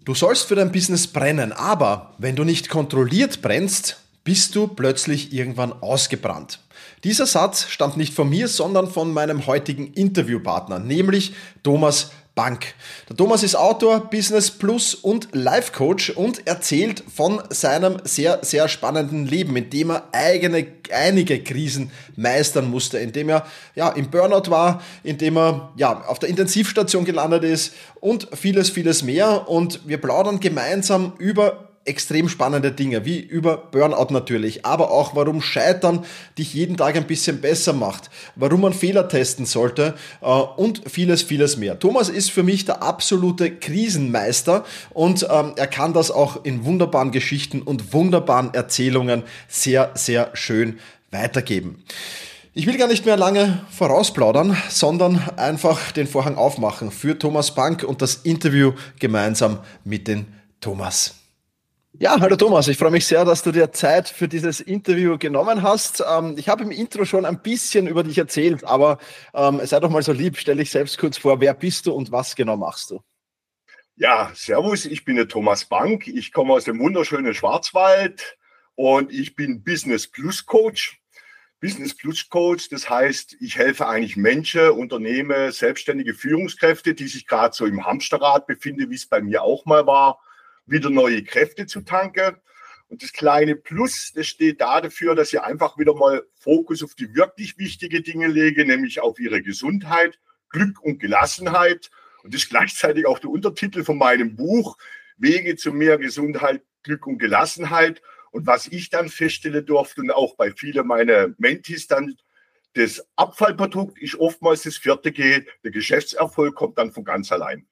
Du sollst für dein Business brennen, aber wenn du nicht kontrolliert brennst, bist du plötzlich irgendwann ausgebrannt. Dieser Satz stammt nicht von mir, sondern von meinem heutigen Interviewpartner, nämlich Thomas Bank. Der Thomas ist Autor, Business Plus und Life Coach und erzählt von seinem sehr, sehr spannenden Leben, in dem er einige Krisen meistern musste, in dem er im Burnout war, in dem er auf der Intensivstation gelandet ist und vieles, vieles mehr. Und wir plaudern gemeinsam über extrem spannende Dinge, wie über Burnout natürlich, aber auch warum Scheitern dich jeden Tag ein bisschen besser macht, warum man Fehler testen sollte und vieles, vieles mehr. Thomas ist für mich der absolute Krisenmeister und er kann das auch in wunderbaren Geschichten und wunderbaren Erzählungen sehr, sehr schön weitergeben. Ich will gar nicht mehr lange vorausplaudern, sondern einfach den Vorhang aufmachen für Thomas Bank und das Interview gemeinsam mit den Thomas. Ja, hallo Thomas, ich freue mich sehr, dass du dir Zeit für dieses Interview genommen hast. Ich habe im Intro schon ein bisschen über dich erzählt, aber sei doch mal so lieb, stell dich selbst kurz vor, wer bist du und was genau machst du? Ja, servus, ich bin der Thomas Bank, ich komme aus dem wunderschönen Schwarzwald und ich bin Business Plus Coach. Business Plus Coach, das heißt, ich helfe eigentlich Menschen, Unternehmen, selbstständige Führungskräfte, die sich gerade so im Hamsterrad befinden, wie es bei mir auch mal war, wieder neue Kräfte zu tanken. Und das kleine Plus, das steht da dafür, dass sie einfach wieder mal Fokus auf die wirklich wichtigen Dinge legen, nämlich auf ihre Gesundheit, Glück und Gelassenheit. Und das ist gleichzeitig auch der Untertitel von meinem Buch, Wege zu mehr Gesundheit, Glück und Gelassenheit. Und was ich dann feststellen durfte und auch bei vielen meiner Mentees dann, das Abfallprodukt ist oftmals das vierte G, der Geschäftserfolg kommt dann von ganz allein.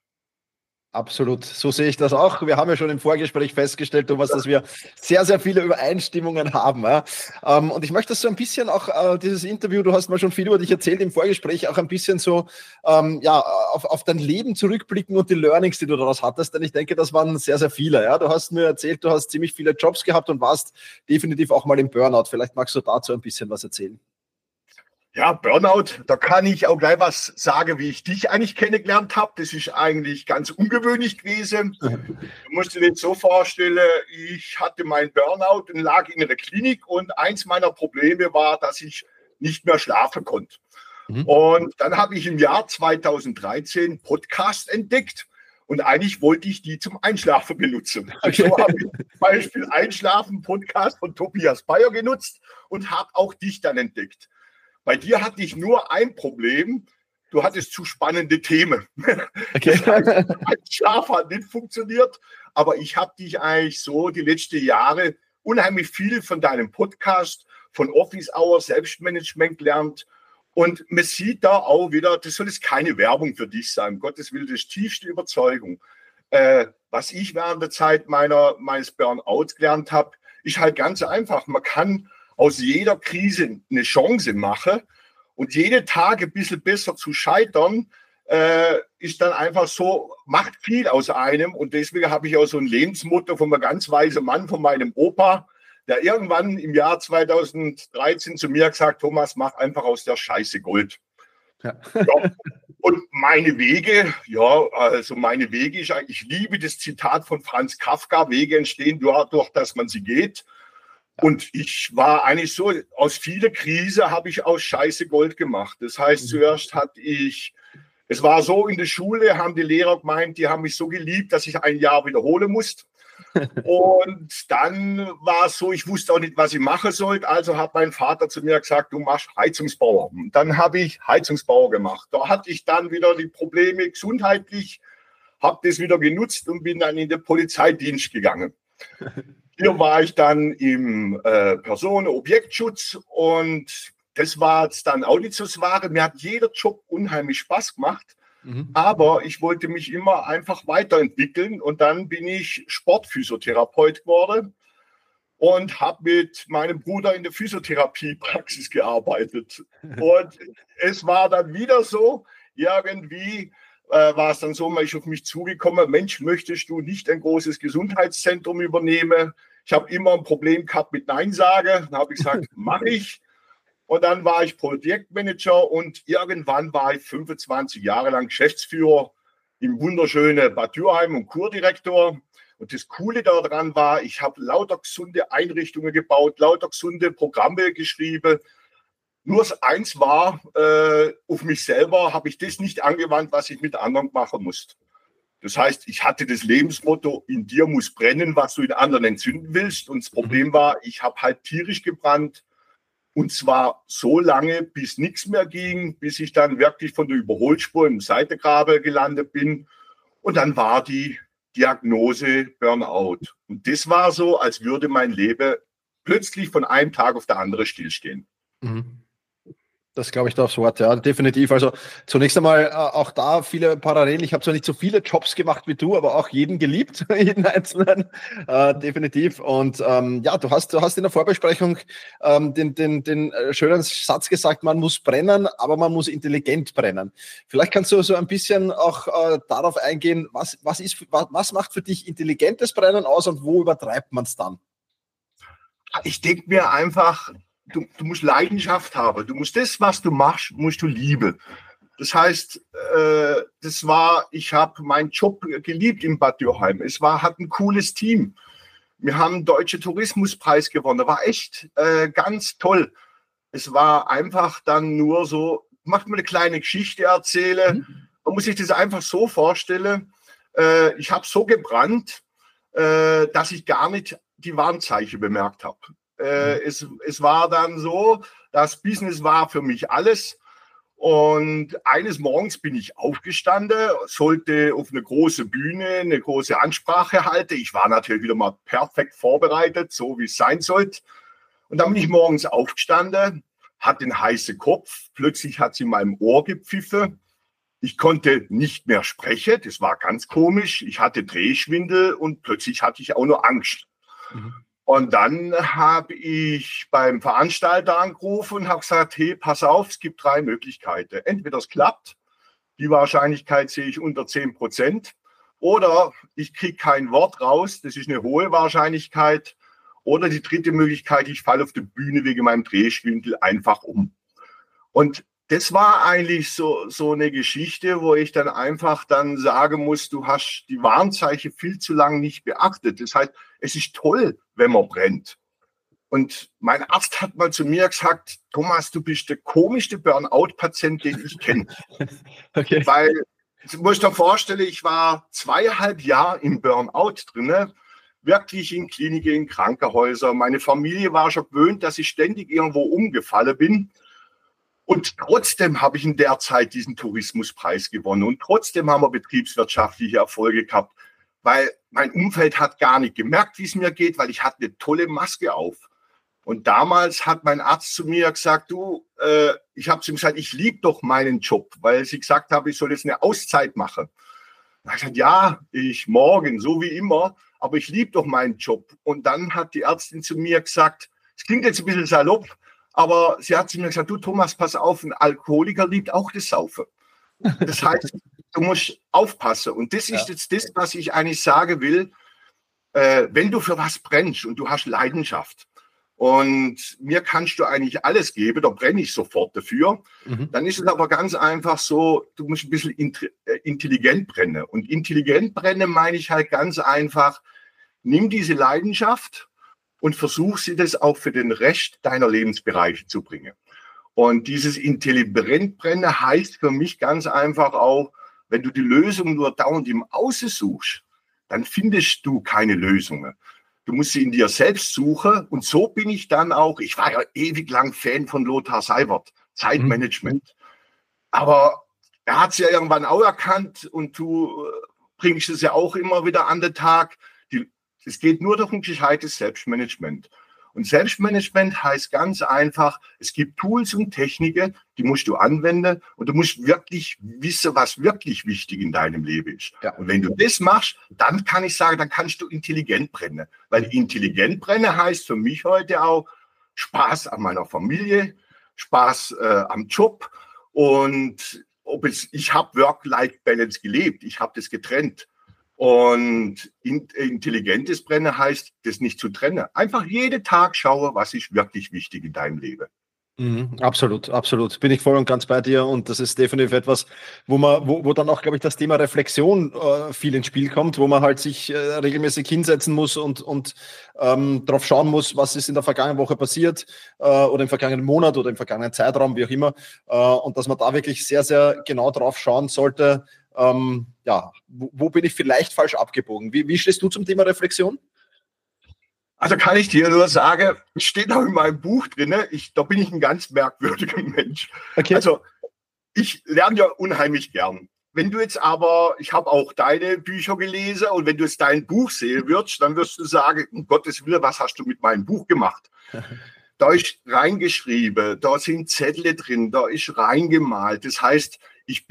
Absolut, so sehe ich das auch. Wir haben ja schon im Vorgespräch festgestellt, Thomas, dass wir sehr, sehr viele Übereinstimmungen haben. Und ich möchte so ein bisschen auch dieses Interview, du hast mal schon viel über dich erzählt im Vorgespräch, auch ein bisschen so auf dein Leben zurückblicken und die Learnings, die du daraus hattest. Denn ich denke, das waren sehr, sehr viele. Ja? Du hast mir erzählt, du hast ziemlich viele Jobs gehabt und warst definitiv auch mal im Burnout. Vielleicht magst du dazu ein bisschen was erzählen. Ja, Burnout, da kann ich auch gleich was sagen, wie ich dich eigentlich kennengelernt habe. Das ist eigentlich ganz ungewöhnlich gewesen. Du musst dir das so vorstellen, ich hatte meinen Burnout und lag in der Klinik und eins meiner Probleme war, dass ich nicht mehr schlafen konnte. Und dann habe ich im Jahr 2013 Podcast entdeckt und eigentlich wollte ich die zum Einschlafen benutzen. Okay. So habe ich zum Beispiel Einschlafen-Podcast von Tobias Bayer genutzt und habe auch dich dann entdeckt. Bei dir hatte ich nur ein Problem. Du hattest zu spannende Themen. Okay. Das heißt, mein Schlaf hat nicht funktioniert, aber ich habe dich eigentlich so die letzten Jahre unheimlich viel von deinem Podcast, von Office Hour, Selbstmanagement gelernt. Und man sieht da auch wieder, das soll jetzt keine Werbung für dich sein, um Gottes Willen, das ist tiefste Überzeugung. Was ich während der Zeit meines Burnouts gelernt habe, ist halt ganz einfach. Man kann aus jeder Krise eine Chance mache und jeden Tag ein bisschen besser zu scheitern, ist dann einfach so, macht viel aus einem. Und deswegen habe ich auch so ein Lebensmotto von einem ganz weisen Mann, von meinem Opa, der irgendwann im Jahr 2013 zu mir gesagt, Thomas, mach einfach aus der Scheiße Gold. Ja. Ja. Und meine Wege, ich liebe das Zitat von Franz Kafka, Wege entstehen dadurch, dass man sie geht. Und ich war eigentlich so, aus vieler Krise habe ich aus Scheiße Gold gemacht. Das heißt, zuerst es war so, in der Schule haben die Lehrer gemeint, die haben mich so geliebt, dass ich ein Jahr wiederholen musste. Und dann war es so, ich wusste auch nicht, was ich machen sollte. Also hat mein Vater zu mir gesagt, du machst Heizungsbauer. Und dann habe ich Heizungsbauer gemacht. Da hatte ich dann wieder die Probleme gesundheitlich, habe das wieder genutzt und bin dann in den Polizeidienst gegangen. Hier war ich dann im Personen-Objektschutz und das war jetzt dann auch nicht so das Wahre. Mir hat jeder Job unheimlich Spaß gemacht, aber ich wollte mich immer einfach weiterentwickeln und dann bin ich Sportphysiotherapeut geworden und habe mit meinem Bruder in der Physiotherapiepraxis gearbeitet. Und es war dann wieder so, irgendwie war es dann so, man ist auf mich zugekommen, Mensch, möchtest du nicht ein großes Gesundheitszentrum übernehmen? Ich habe immer ein Problem gehabt mit Nein sagen. Dann habe ich gesagt, mache ich. Und dann war ich Projektmanager und irgendwann war ich 25 Jahre lang Geschäftsführer im wunderschönen Bad Dürheim und Kurdirektor. Und das Coole daran war, ich habe lauter gesunde Einrichtungen gebaut, lauter gesunde Programme geschrieben. Nur eins war, auf mich selber habe ich das nicht angewandt, was ich mit anderen machen musste. Das heißt, ich hatte das Lebensmotto, in dir muss brennen, was du in anderen entzünden willst. Und das Problem war, ich habe halt tierisch gebrannt. Und zwar so lange, bis nichts mehr ging, bis ich dann wirklich von der Überholspur im Seitengraben gelandet bin. Und dann war die Diagnose Burnout. Und das war so, als würde mein Leben plötzlich von einem Tag auf den anderen stillstehen. Mhm. Das glaube ich da aufs Wort, ja, definitiv. Also zunächst einmal auch da viele Parallelen. Ich habe zwar nicht so viele Jobs gemacht wie du, aber auch jeden geliebt, jeden einzelnen, definitiv. Und ja, du hast in der Vorbesprechung den schönen Satz gesagt, man muss brennen, aber man muss intelligent brennen. Vielleicht kannst du so ein bisschen auch darauf eingehen, was macht für dich intelligentes Brennen aus und wo übertreibt man es dann? Ich denke mir einfach, du musst Leidenschaft haben. Du musst das, was du machst, musst du lieben. Das heißt, ich habe meinen Job geliebt in Bad Dürheim. Hat ein cooles Team. Wir haben einen Deutschen Tourismuspreis gewonnen. War echt ganz toll. Es war einfach dann nur so, macht mir eine kleine Geschichte erzählen. Man muss sich das einfach so vorstellen. Ich habe so gebrannt, dass ich gar nicht die Warnzeichen bemerkt habe. Es war dann so, das Business war für mich alles. Und eines Morgens bin ich aufgestanden, sollte auf eine große Bühne eine große Ansprache halten. Ich war natürlich wieder mal perfekt vorbereitet, so wie es sein sollte. Und dann bin ich morgens aufgestanden, hatte einen heißen Kopf. Plötzlich hat es in meinem Ohr gepfiffen. Ich konnte nicht mehr sprechen. Das war ganz komisch. Ich hatte Drehschwindel und plötzlich hatte ich auch noch Angst. Und dann habe ich beim Veranstalter angerufen und habe gesagt, hey, pass auf, es gibt 3 Möglichkeiten. Entweder es klappt, die Wahrscheinlichkeit sehe ich unter 10%, oder ich kriege kein Wort raus, das ist eine hohe Wahrscheinlichkeit, oder die dritte Möglichkeit, ich falle auf die Bühne wegen meinem Drehschwindel einfach um. Und das war eigentlich so eine Geschichte, wo ich dann einfach dann sagen muss, du hast die Warnzeichen viel zu lange nicht beachtet. Das heißt, es ist toll, wenn man brennt. Und mein Arzt hat mal zu mir gesagt, Thomas, du bist der komischste Burnout-Patient, den ich kenne. Okay. Weil, du musst dir vorstellen, ich war 2,5 Jahre im Burnout drin, wirklich in Kliniken, in Krankenhäusern. Meine Familie war schon gewöhnt, dass ich ständig irgendwo umgefallen bin. Und trotzdem habe ich in der Zeit diesen Tourismuspreis gewonnen. Und trotzdem haben wir betriebswirtschaftliche Erfolge gehabt, weil mein Umfeld hat gar nicht gemerkt, wie es mir geht, weil ich hatte eine tolle Maske auf. Und damals hat mein Arzt zu mir gesagt, ich habe zu ihm gesagt, ich liebe doch meinen Job, weil sie gesagt haben, ich soll jetzt eine Auszeit machen. Da habe ich gesagt, ja, ich morgen, so wie immer, aber ich liebe doch meinen Job. Und dann hat die Ärztin zu mir gesagt, es klingt jetzt ein bisschen salopp, aber sie hat zu mir gesagt, du Thomas, pass auf, ein Alkoholiker liebt auch das Saufen. Das heißt, du musst aufpassen. Und das ist jetzt das, was ich eigentlich sagen will. Wenn du für was brennst und du hast Leidenschaft und mir kannst du eigentlich alles geben, da brenne ich sofort dafür, dann ist es aber ganz einfach so, du musst ein bisschen intelligent brennen. Und intelligent brennen meine ich halt ganz einfach, nimm diese Leidenschaft und versuch sie das auch für den Rest deiner Lebensbereiche zu bringen. Und dieses intelligent brennen heißt für mich ganz einfach auch, wenn du die Lösung nur dauernd im Außen suchst, dann findest du keine Lösungen. Du musst sie in dir selbst suchen. Und so bin ich dann auch, ich war ja ewig lang Fan von Lothar Seiwert, Zeitmanagement. Aber er hat es ja irgendwann auch erkannt und du bringst es ja auch immer wieder an den Tag. Es geht nur durch ein gescheites Selbstmanagement. Und Selbstmanagement heißt ganz einfach, es gibt Tools und Techniken, die musst du anwenden und du musst wirklich wissen, was wirklich wichtig in deinem Leben ist. Ja. Und wenn du das machst, dann kann ich sagen, dann kannst du intelligent brennen. Weil intelligent brennen heißt für mich heute auch Spaß an meiner Familie, Spaß am Job und ich habe Work-Life-Balance gelebt, ich habe das getrennt. Und intelligentes Brennen heißt, das nicht zu trennen. Einfach jeden Tag schauen, was ist wirklich wichtig in deinem Leben. Absolut, absolut. Bin ich voll und ganz bei dir, und das ist definitiv etwas, wo dann auch, glaube ich, das Thema Reflexion viel ins Spiel kommt, wo man halt sich regelmäßig hinsetzen muss und drauf schauen muss, was ist in der vergangenen Woche passiert oder im vergangenen Monat oder im vergangenen Zeitraum, wie auch immer, und dass man da wirklich sehr, sehr genau drauf schauen sollte, wo bin ich vielleicht falsch abgebogen? Wie stehst du zum Thema Reflexion? Also kann ich dir nur sagen, steht auch in meinem Buch drin, da bin ich ein ganz merkwürdiger Mensch. Okay. Also ich lerne ja unheimlich gern. Wenn du jetzt aber, ich habe auch deine Bücher gelesen, und wenn du jetzt dein Buch sehen würdest, dann wirst du sagen, um Gottes Willen, was hast du mit meinem Buch gemacht? Da ist reingeschrieben, da sind Zettel drin, da ist reingemalt. Das heißt, ich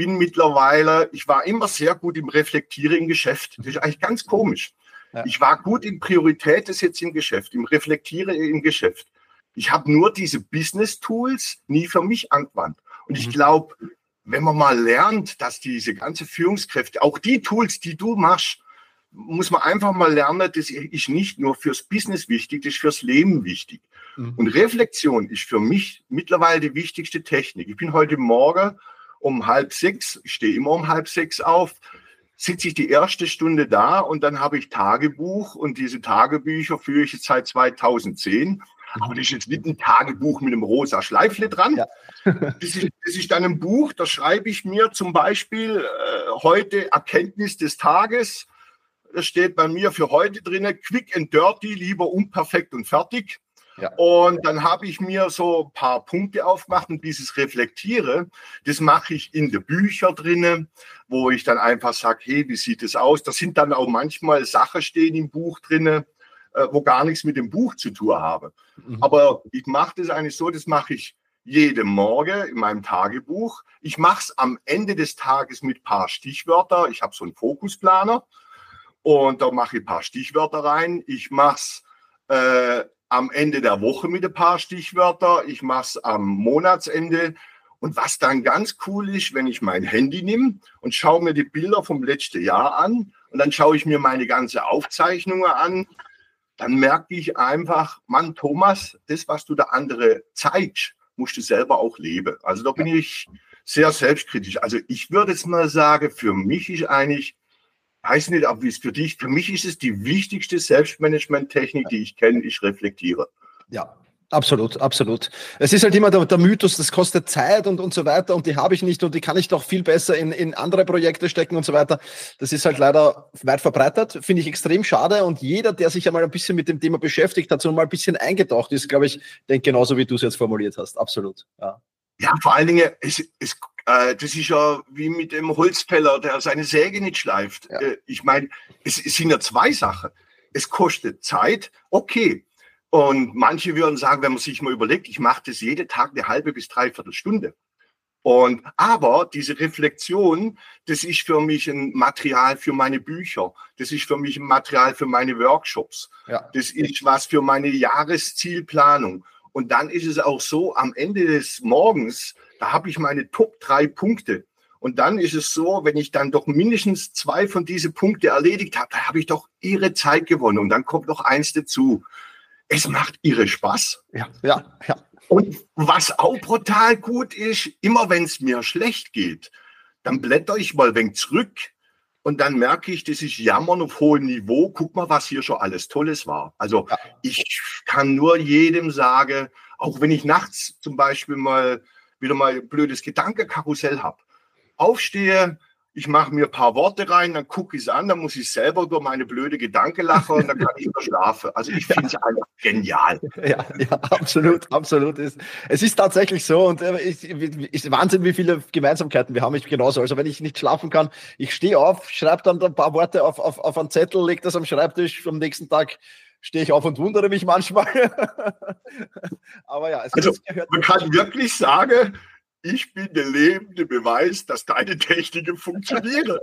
war immer sehr gut im Reflektieren im Geschäft. Das ist eigentlich ganz komisch. Ja. Ich war gut in Priorität, das jetzt im Geschäft, im Reflektieren im Geschäft. Ich habe nur diese Business-Tools nie für mich angewandt. Und ich glaube, wenn man mal lernt, dass diese ganze Führungskräfte, auch die Tools, die du machst, muss man einfach mal lernen, das ist nicht nur fürs Business wichtig, das ist fürs Leben wichtig. Und Reflexion ist für mich mittlerweile die wichtigste Technik. Ich bin heute Morgen um 5:30, ich stehe immer um 5:30 auf, sitze ich die erste Stunde da, und dann habe ich Tagebuch, und diese Tagebücher führe ich jetzt seit 2010. Aber das ist jetzt nicht ein Tagebuch mit einem rosa Schleifle dran. Ja. Das ist dann ein Buch, da schreibe ich mir zum Beispiel heute Erkenntnis des Tages. Das steht bei mir für heute drin, quick and dirty, lieber unperfekt und fertig. Ja. Und dann habe ich mir so ein paar Punkte aufgemacht, und dieses Reflektiere, das mache ich in den Büchern drin, wo ich dann einfach sage, hey, wie sieht es aus? Da sind dann auch manchmal Sachen stehen im Buch drin, wo gar nichts mit dem Buch zu tun haben. Aber ich mache das eigentlich so, das mache ich jeden Morgen in meinem Tagebuch. Ich mache es am Ende des Tages mit ein paar Stichwörter. Ich habe so einen Fokusplaner, und da mache ich ein paar Stichwörter rein. Ich mache es am Ende der Woche mit ein paar Stichwörter. Ich mache es am Monatsende. Und was dann ganz cool ist, wenn ich mein Handy nehme und schaue mir die Bilder vom letzten Jahr an, und dann schaue ich mir meine ganze Aufzeichnungen an, dann merke ich einfach, Mann, Thomas, das, was du der andere zeigst, musst du selber auch leben. Also da bin ich sehr selbstkritisch. Also ich würde jetzt mal sagen, für mich ist eigentlich, weiß nicht, aber wie es für dich, für mich ist es die wichtigste Selbstmanagement-Technik, die ich kenne, ich reflektiere. Ja, absolut, absolut. Es ist halt immer der Mythos, das kostet Zeit und so weiter, und die habe ich nicht, und die kann ich doch viel besser in andere Projekte stecken und so weiter. Das ist halt leider weit verbreitet, finde ich extrem schade, und jeder, der sich einmal ein bisschen mit dem Thema beschäftigt hat, so mal ein bisschen eingetaucht ist, glaube ich, denkt genauso, wie du es jetzt formuliert hast. Absolut, ja. Ja, vor allen Dingen, das ist ja wie mit dem Holzfäller, der seine Säge nicht schleift. Ja. Ich meine, es sind ja zwei Sachen. Es kostet Zeit, okay. Und manche würden sagen, wenn man sich mal überlegt, ich mache das jeden Tag eine halbe bis dreiviertel Stunde. Aber diese Reflexion, das ist für mich ein Material für meine Bücher. Das ist für mich ein Material für meine Workshops. Ja. Das ist was für meine Jahreszielplanung. Und dann ist es auch so, am Ende des Morgens, da habe ich meine Top 3 Punkte. Und dann ist es so, wenn ich dann doch mindestens 2 von diesen Punkten erledigt habe, da habe ich doch irre Zeit gewonnen. Und dann kommt noch eins dazu. Es macht irre Spaß. Ja, ja, ja. Und was auch brutal gut ist, immer wenn es mir schlecht geht, dann blätter ich mal ein wenig zurück, und dann merke ich, das ist Jammern auf hohem Niveau. Guck mal, was hier schon alles Tolles war. Also ich kann nur jedem sagen, auch wenn ich nachts zum Beispiel wieder mal ein blödes Gedankenkarussell habe, aufstehe, ich mache mir ein paar Worte rein, dann gucke ich es an, dann muss ich selber über meine blöde Gedanken lachen, und dann kann ich wieder schlafen. Also ich finde es einfach genial. Ja, absolut, absolut. Es ist tatsächlich so, und ist Wahnsinn, wie viele Gemeinsamkeiten wir haben. Ich genauso. Also wenn ich nicht schlafen kann, ich stehe auf, schreibe dann ein paar Worte auf einen Zettel, lege das am Schreibtisch, am nächsten Tag stehe ich auf und wundere mich manchmal. Aber ja, man kann wirklich sagen, ich bin der lebende Beweis, dass deine Techniken funktionieren.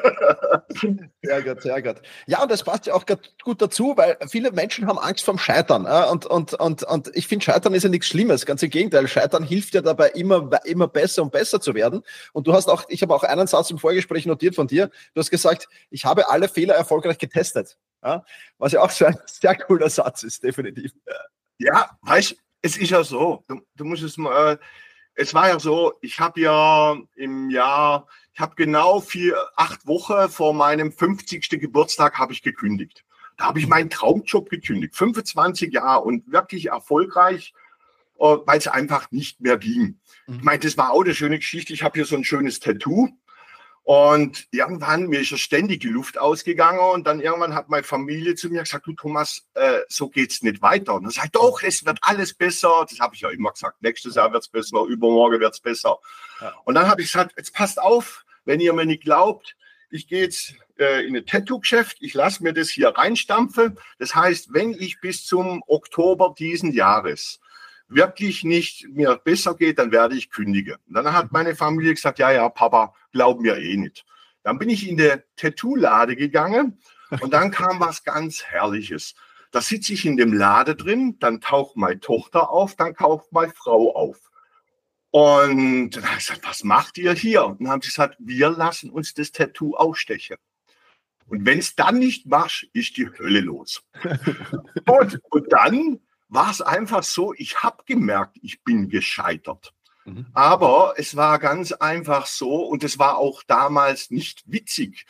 Sehr gut, sehr gut. Ja, und das passt ja auch gut dazu, weil viele Menschen haben Angst vorm Scheitern. Und ich finde, Scheitern ist ja nichts Schlimmes. Ganz im Gegenteil. Scheitern hilft ja dabei, immer besser und besser zu werden. Und ich habe auch einen Satz im Vorgespräch notiert von dir. Du hast gesagt, ich habe alle Fehler erfolgreich getestet. Ja, was ja auch so ein sehr cooler Satz ist, definitiv. Ja, weißt du, Es ist ja so, du musst es mal, es war ja so, ich habe ja ich habe genau 8 Wochen vor meinem 50. Geburtstag habe ich gekündigt. Da habe ich meinen Traumjob gekündigt, 25 Jahre und wirklich erfolgreich, weil es einfach nicht mehr ging. Ich meine, das war auch eine schöne Geschichte. Ich habe hier so ein schönes Tattoo. Und irgendwann, mir ist ja ständig die Luft ausgegangen und dann irgendwann hat meine Familie zu mir gesagt, du Thomas, so geht's nicht weiter. Und dann sage ich, doch, es wird alles besser. Das habe ich ja immer gesagt, nächstes Jahr wird's besser, übermorgen wird's besser. Ja. Und dann habe ich gesagt, jetzt passt auf, wenn ihr mir nicht glaubt, ich gehe jetzt in ein Tattoo-Geschäft, ich lasse mir das hier reinstampfen. Das heißt, wenn ich bis zum Oktober diesen Jahres wirklich nicht mir besser geht, dann werde ich kündigen. Und dann hat meine Familie gesagt, ja, Papa, glauben wir eh nicht. Dann bin ich in der Tattoo-Lade gegangen und dann kam was ganz Herrliches. Da sitze ich in dem Lade drin, dann taucht meine Tochter auf, dann taucht meine Frau auf. Und dann habe ich gesagt, was macht ihr hier? Und dann haben sie gesagt, wir lassen uns das Tattoo ausstechen. Und wenn es dann nicht machst, ist die Hölle los. und dann war es einfach so, ich habe gemerkt, ich bin gescheitert. Aber es war ganz einfach so und es war auch damals nicht witzig.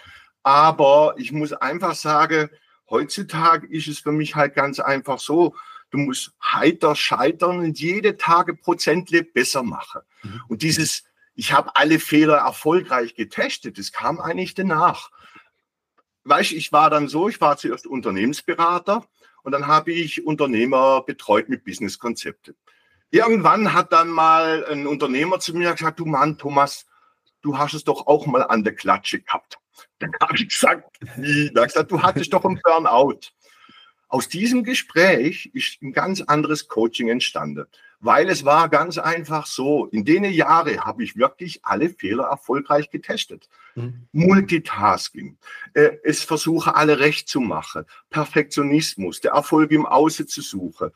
Aber ich muss einfach sagen, heutzutage ist es für mich halt ganz einfach so, du musst heiter scheitern und jede Tage Prozentle besser machen. Und dieses, ich habe alle Fehler erfolgreich getestet, das kam eigentlich danach. Weißt du, ich war zuerst Unternehmensberater. Und dann habe ich Unternehmer betreut mit Businesskonzepten. Irgendwann hat dann mal ein Unternehmer zu mir gesagt, du Mann, Thomas, du hast es doch auch mal an der Klatsche gehabt. Dann habe ich gesagt, wie? Da habe ich gesagt, du hattest doch einen Burnout. Aus diesem Gespräch ist ein ganz anderes Coaching entstanden. Weil es war ganz einfach so, in den Jahren habe ich wirklich alle Fehler erfolgreich getestet. Multitasking, es versuche alle recht zu machen, Perfektionismus, der Erfolg im Außen zu suchen.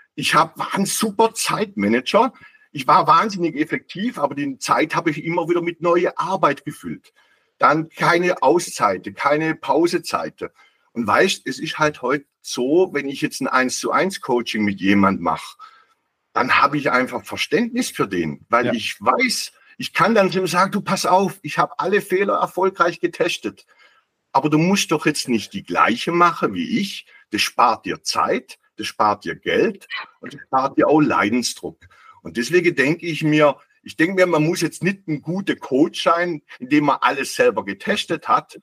War ein super Zeitmanager, ich war wahnsinnig effektiv, aber die Zeit habe ich immer wieder mit neuer Arbeit gefüllt. Dann keine Auszeiten, keine Pausezeiten. Und weißt, es ist halt heute so, wenn ich jetzt ein 1:1 Coaching mit jemand mache, dann habe ich einfach Verständnis für den, weil ich weiß, ich kann dann ihm sagen, du pass auf, ich habe alle Fehler erfolgreich getestet, aber du musst doch jetzt nicht die gleiche machen wie ich. Das spart dir Zeit, das spart dir Geld und das spart dir auch Leidensdruck. Und deswegen denke ich mir, man muss jetzt nicht ein guter Coach sein, indem man alles selber getestet hat,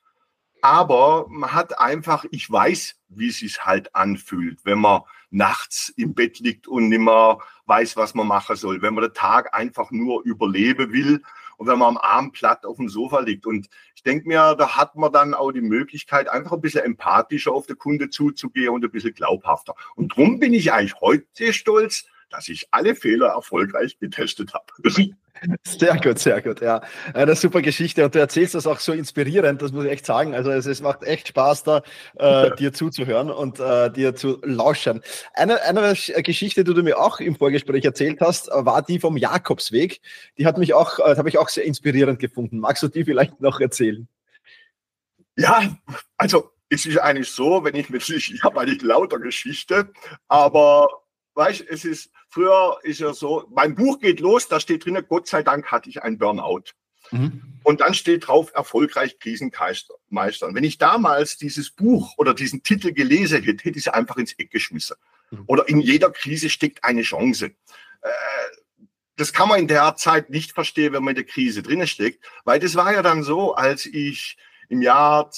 aber man hat einfach, ich weiß, wie es sich halt anfühlt, wenn man nachts im Bett liegt und nicht mehr weiß, was man machen soll, wenn man den Tag einfach nur überleben will und wenn man am Abend platt auf dem Sofa liegt. Und ich denke mir, da hat man dann auch die Möglichkeit, einfach ein bisschen empathischer auf den Kunde zuzugehen und ein bisschen glaubhafter. Und darum bin ich eigentlich heute stolz, dass ich alle Fehler erfolgreich getestet habe. Sehr gut, ja. Eine super Geschichte und du erzählst das auch so inspirierend, das muss ich echt sagen. Also es macht echt Spaß, da dir zuzuhören und dir zu lauschen. Eine Geschichte, die du mir auch im Vorgespräch erzählt hast, war die vom Jakobsweg. Die habe ich auch sehr inspirierend gefunden. Magst du die vielleicht noch erzählen? Ja, also es ist eigentlich so, ich habe eigentlich lauter Geschichte, aber weißt, früher ist ja so, mein Buch geht los, da steht drin, Gott sei Dank hatte ich einen Burnout. Und dann steht drauf, erfolgreich Krisen meistern. Wenn ich damals dieses Buch oder diesen Titel gelesen hätte, hätte ich es einfach ins Eck geschmissen. Oder in jeder Krise steckt eine Chance. Das kann man in der Zeit nicht verstehen, wenn man in der Krise drin steckt, weil das war ja dann so, als ich im Jahr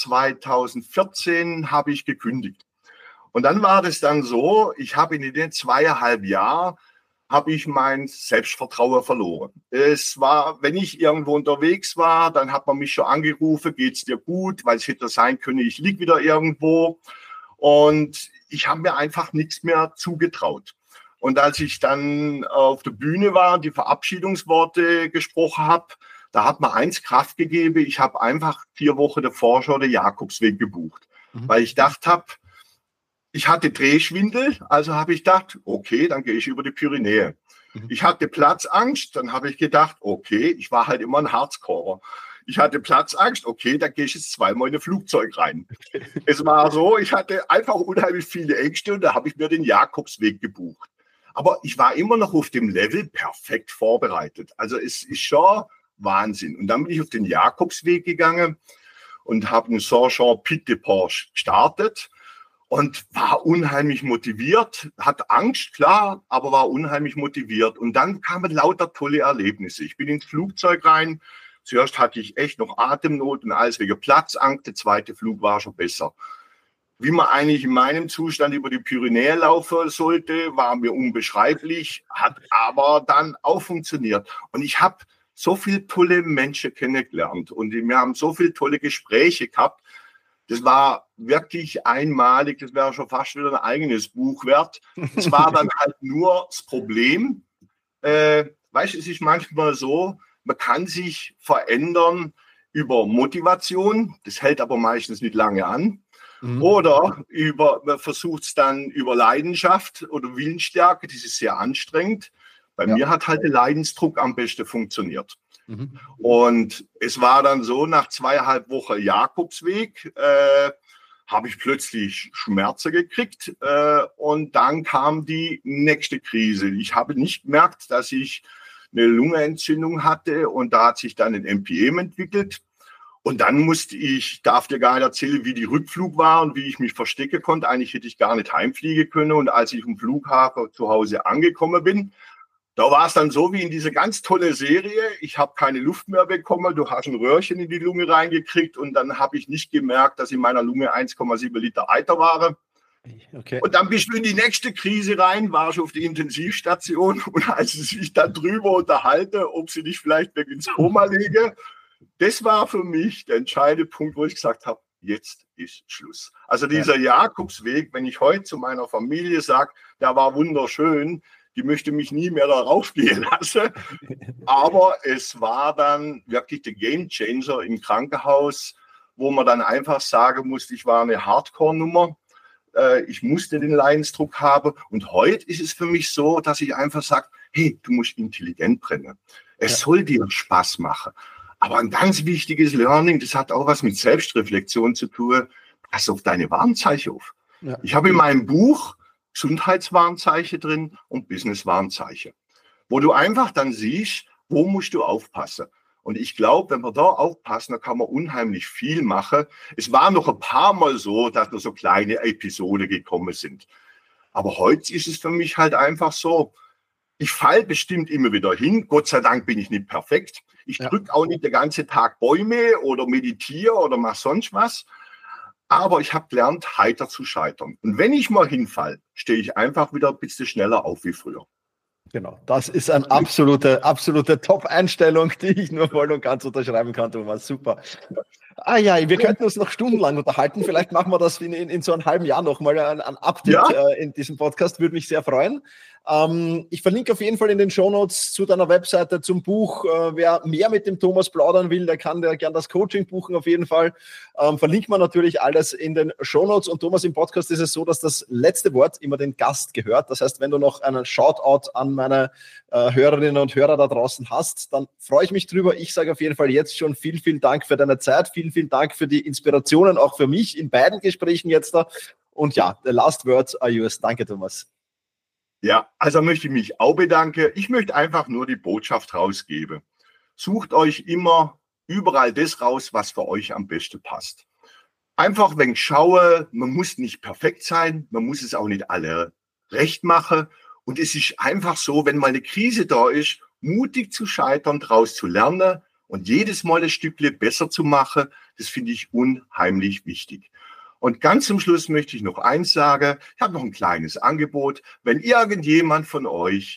2014 habe ich gekündigt. Und dann war das dann so, ich habe in den 2,5 Jahren habe ich mein Selbstvertrauen verloren. Es war, wenn ich irgendwo unterwegs war, dann hat man mich schon angerufen, geht's dir gut, weil es hätte sein können, ich liege wieder irgendwo. Und ich habe mir einfach nichts mehr zugetraut. Und als ich dann auf der Bühne war, die Verabschiedungsworte gesprochen habe, da hat mir eins Kraft gegeben. Ich habe einfach 4 Wochen davor schon den Jakobsweg gebucht, weil ich gedacht habe, ich hatte Drehschwindel, also habe ich gedacht, okay, dann gehe ich über die Pyrenäen. Ich hatte Platzangst, dann habe ich gedacht, okay, ich war halt immer ein Hardscorer. Ich hatte Platzangst, okay, dann gehe ich jetzt 2-mal in ein Flugzeug rein. Es war so, ich hatte einfach unheimlich viele Ängste und da habe ich mir den Jakobsweg gebucht. Aber ich war immer noch auf dem Level perfekt vorbereitet. Also es ist schon Wahnsinn. Und dann bin ich auf den Jakobsweg gegangen und habe einen Saint-Jean-Pied de Port gestartet und war unheimlich motiviert, hatte Angst, klar, aber war unheimlich motiviert. Und dann kamen lauter tolle Erlebnisse. Ich bin ins Flugzeug rein. Zuerst hatte ich echt noch Atemnot und alles wegen Platzangst. Der zweite Flug war schon besser. Wie man eigentlich in meinem Zustand über die Pyrenäen laufen sollte, war mir unbeschreiblich, hat aber dann auch funktioniert. Und ich habe so viele tolle Menschen kennengelernt und wir haben so viele tolle Gespräche gehabt. Das war wirklich einmalig, das wäre schon fast wieder ein eigenes Buch wert. Es war dann halt nur das Problem, weißt du, es ist manchmal so, man kann sich verändern über Motivation, das hält aber meistens nicht lange an. Oder man versucht es dann über Leidenschaft oder Willensstärke, das ist sehr anstrengend. Bei mir hat halt der Leidensdruck am besten funktioniert. Und es war dann so, nach 2,5 Wochen Jakobsweg habe ich plötzlich Schmerzen gekriegt und dann kam die nächste Krise. Ich habe nicht gemerkt, dass ich eine Lungenentzündung hatte und da hat sich dann ein MPM entwickelt. Und dann darf dir gar nicht erzählen, wie die Rückflug war und wie ich mich verstecken konnte. Eigentlich hätte ich gar nicht heimfliegen können. Und als ich im Flughafen zu Hause angekommen bin, da war es dann so wie in dieser ganz tolle Serie. Ich habe keine Luft mehr bekommen. Du hast ein Röhrchen in die Lunge reingekriegt und dann habe ich nicht gemerkt, dass in meiner Lunge 1,7 Liter Eiter waren. Okay. Und dann bist du in die nächste Krise rein, warst auf die Intensivstation und als sie sich dann drüber unterhalten, ob sie dich vielleicht weg ins Koma legen, das war für mich der entscheidende Punkt, wo ich gesagt habe, jetzt ist Schluss. Also dieser Jakobsweg, wenn ich heute zu meiner Familie sage, der war wunderschön, die möchte mich nie mehr darauf gehen lassen. Aber es war dann wirklich der Gamechanger im Krankenhaus, wo man dann einfach sagen musste, ich war eine Hardcore-Nummer. Ich musste den Leidensdruck haben. Und heute ist es für mich so, dass ich einfach sage, hey, du musst intelligent brennen. Es soll dir Spaß machen. Aber ein ganz wichtiges Learning, das hat auch was mit Selbstreflexion zu tun, pass auf deine Warnzeichen auf. Ja. Ich habe in meinem Buch Gesundheitswarnzeichen drin und Business-Warnzeichen, wo du einfach dann siehst, wo musst du aufpassen. Und ich glaube, wenn wir da aufpassen, dann kann man unheimlich viel machen. Es war noch ein paar Mal so, dass nur so kleine Episoden gekommen sind. Aber heute ist es für mich halt einfach so, ich falle bestimmt immer wieder hin. Gott sei Dank bin ich nicht perfekt. Ich drücke auch nicht den ganzen Tag Bäume oder meditiere oder mache sonst was. Aber ich habe gelernt, heiter zu scheitern. Und wenn ich mal hinfalle, stehe ich einfach wieder ein bisschen schneller auf wie früher. Genau, das ist eine absolute Top-Einstellung, die ich nur voll und ganz unterschreiben kann, Thomas. Super. Ah ja, wir könnten uns noch stundenlang unterhalten. Vielleicht machen wir das in so einem halben Jahr nochmal ein Update in diesem Podcast. Würde mich sehr freuen. Ich verlinke auf jeden Fall in den Shownotes zu deiner Webseite, zum Buch. Wer mehr mit dem Thomas plaudern will, der kann gern das Coaching buchen auf jeden Fall. Verlinkt man natürlich alles in den Shownotes. Und Thomas, im Podcast ist es so, dass das letzte Wort immer den Gast gehört. Das heißt, wenn du noch einen Shoutout an meine Hörerinnen und Hörer da draußen hast, dann freue ich mich drüber. Ich sage auf jeden Fall jetzt schon vielen Dank für deine Zeit. Vielen Dank für die Inspirationen, auch für mich in beiden Gesprächen jetzt da. Und ja, the last words are yours. Danke, Thomas. Ja, also möchte ich mich auch bedanken. Ich möchte einfach nur die Botschaft rausgeben. Sucht euch immer überall das raus, was für euch am besten passt. Einfach wenn ich schaue, man muss nicht perfekt sein, man muss es auch nicht alle recht machen. Und es ist einfach so, wenn mal eine Krise da ist, mutig zu scheitern, daraus zu lernen und jedes Mal ein Stückchen besser zu machen, das finde ich unheimlich wichtig. Und ganz zum Schluss möchte ich noch eins sagen. Ich habe noch ein kleines Angebot. Wenn irgendjemand von euch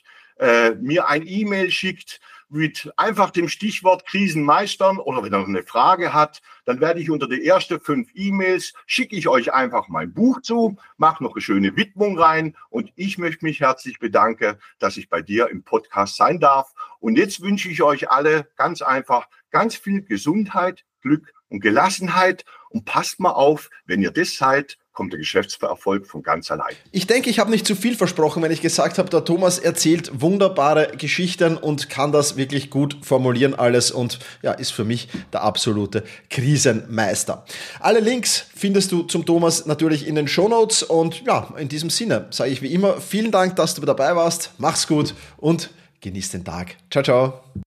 mir ein E-Mail schickt mit einfach dem Stichwort Krisen meistern oder wenn er noch eine Frage hat, dann werde ich unter die ersten 5 E-Mails, schicke ich euch einfach mein Buch zu, mache noch eine schöne Widmung rein und ich möchte mich herzlich bedanken, dass ich bei dir im Podcast sein darf. Und jetzt wünsche ich euch alle ganz einfach ganz viel Gesundheit, Glück und Gelassenheit und passt mal auf, wenn ihr das seid, kommt der Geschäftserfolg von ganz allein. Ich denke, ich habe nicht zu viel versprochen, wenn ich gesagt habe, der Thomas erzählt wunderbare Geschichten und kann das wirklich gut formulieren alles und ja, ist für mich der absolute Krisenmeister. Alle Links findest du zum Thomas natürlich in den Shownotes und ja, in diesem Sinne sage ich wie immer vielen Dank, dass du dabei warst. Mach's gut und genieß den Tag. Ciao, ciao.